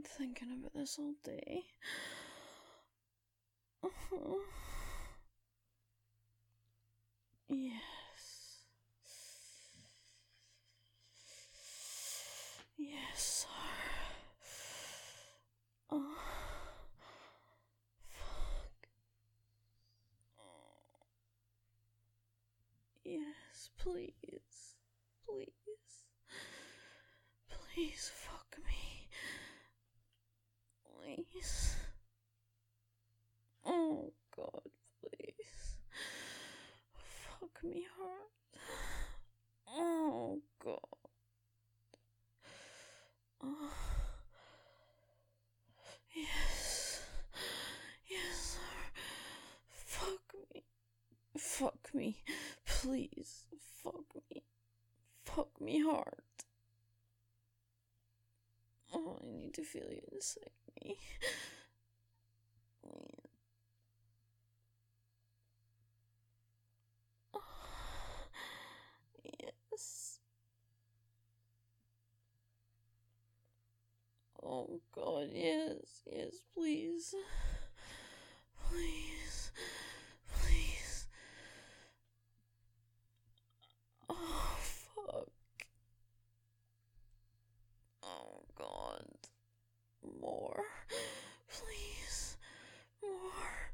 been thinking about this all day. Yes. Yes, sir. Oh, fuck. Yes, please. Please. Please fuck me. Please. Oh, God, please. Fuck me hard. Oh, God. Oh. Yes. Yes, sir. Fuck me. Fuck me. Please. Fuck me. Fuck me hard. Oh, I need to feel you inside me. Yes. Oh God, yes, yes, please. Please. Please. Oh, fuck. Oh God. More. Please. More.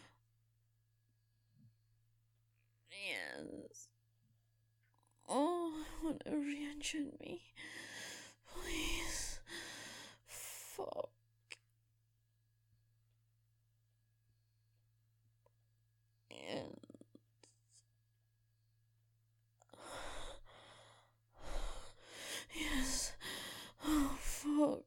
Yes. Oh, I want to re-engine me. Please. Fuck. And yes. Oh, fuck.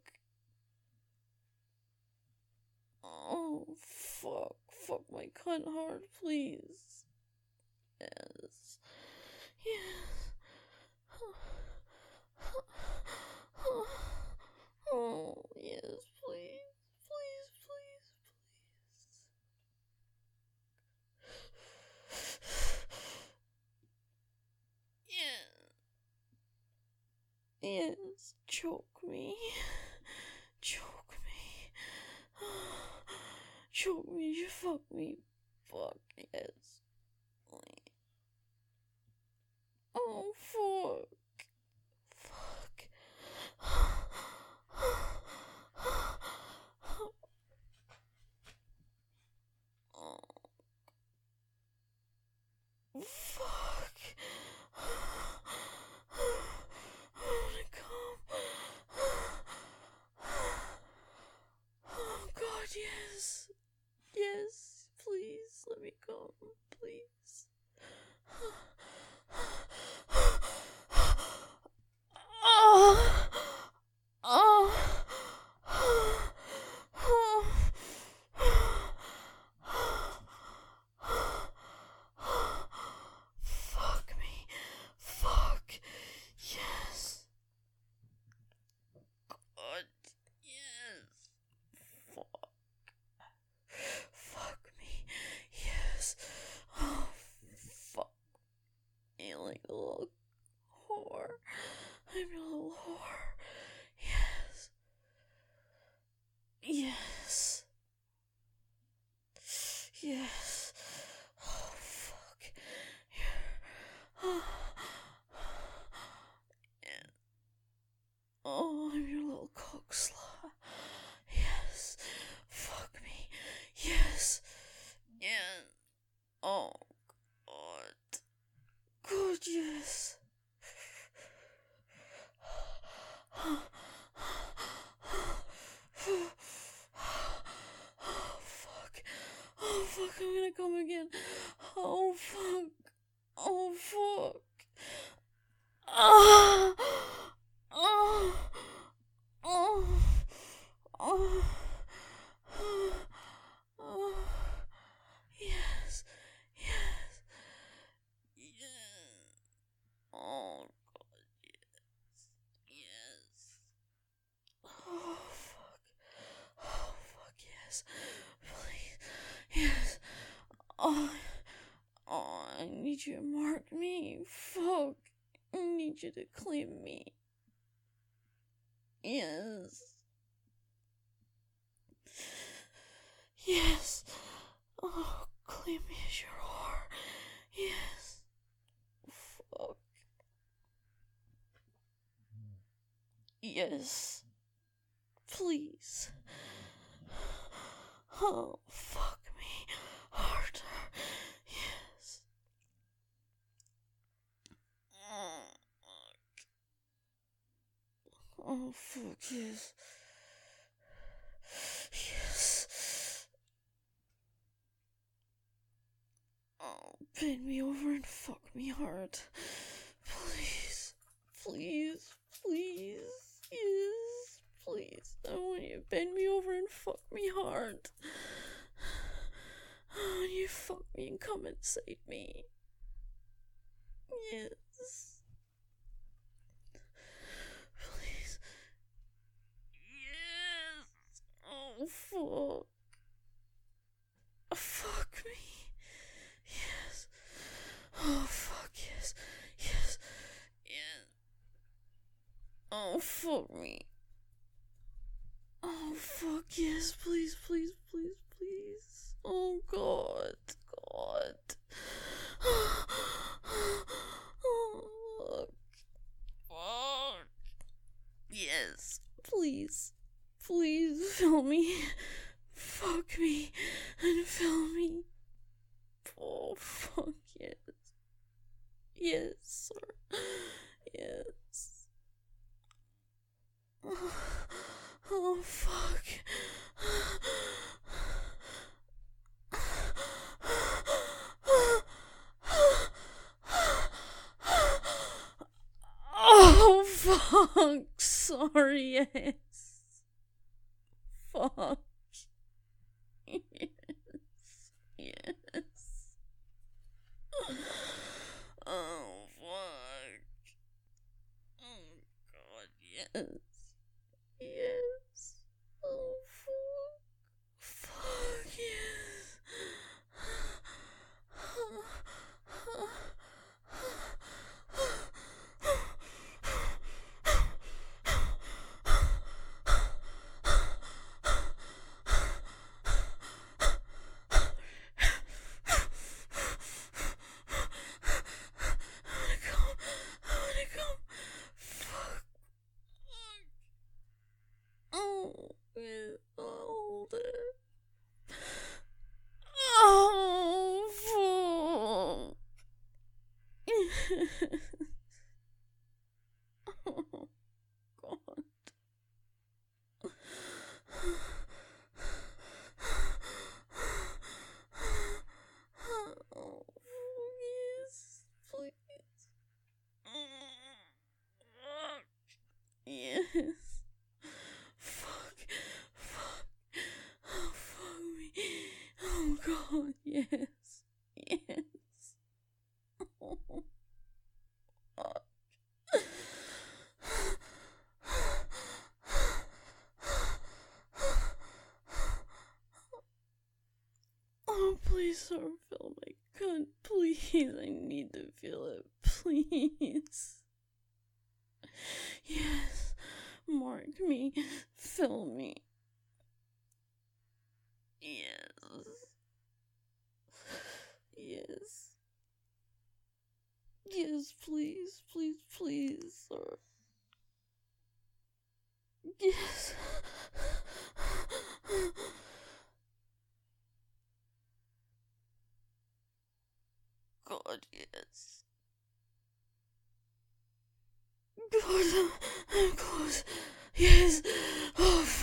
Oh, fuck. Fuck my cunt hard, please. Yes. Yes. Oh, yes, please. Please, please, please. Yeah. Yes. Choke me. Choke me. Choke me. You fuck me. Fuck, yes. Oh, fuck. Fuck. Oh. Fuck. I wanna come. Oh God, yes. Yes, please, let me come, please. Oh. Oh. Fuck me. Fuck. Yes. God. Yes. Fuck. Fuck me. Yes. Oh, fuck me like a little whore. I'm a little whore. Yes. Yes. Yes. Oh, fuck. Oh. Yeah. Oh, I'm your little cock slut. Yes. Fuck me. Yes. Yeah. Oh, God. God, yes. Oh, fuck. Oh, fuck, I'm gonna come again. Oh, fuck. Oh, fuck. Ah. Oh. Oh. Oh. Oh. Yes. Yes. Yes. Oh, God, yes. Yes. Oh, fuck. Oh, fuck, yes. Please. Yes. Oh. Oh, I need you to mark me. Fuck. I need you to clean me. Yes. Claim me as your whore. Yes. Fuck. Yes. Please. Oh, fuck me harder. Yes. Oh, fuck, yes. Yes. Oh, bend me over and fuck me hard. Please. Please. Please. Yes. Please. I want you to bend me over and fuck me hard. I want you to fuck me and come inside me. Yes. Please. Yes. Oh, fuck. Fuck me. Yes. Oh, fuck, yes. Yes. Yes. Oh, fuck me. Oh, fuck, yes. Please, please, please, please. Oh, God. God. Oh, fuck. Yes. Please. Please fill me. Fuck me and fill me. Oh, fuck, yes. Yes, sir. Yes. Oh, fuck. Oh, fuck. Sorry, yes. Fuck. Yes. Yes. Oh, fuck. Oh, God, yes. Yes. Oh, fuck. Fuck, yes. I wanna come. Fuck. Oh, yeah, hold it. Oh, fuck. Oh, God. Oh, yes, please. Yes. Fuck. Fuck. Oh, fuck me. Oh, God, yes. Yes. Oh, fuck. Oh, please, sir, feel my cunt. Please, I need to feel it. Please. Yes. Mark me. Fill me. Yes. Yes. Yes, please, please, please, sir. Yes. God, yes. God, I'm close. Yes. Oh,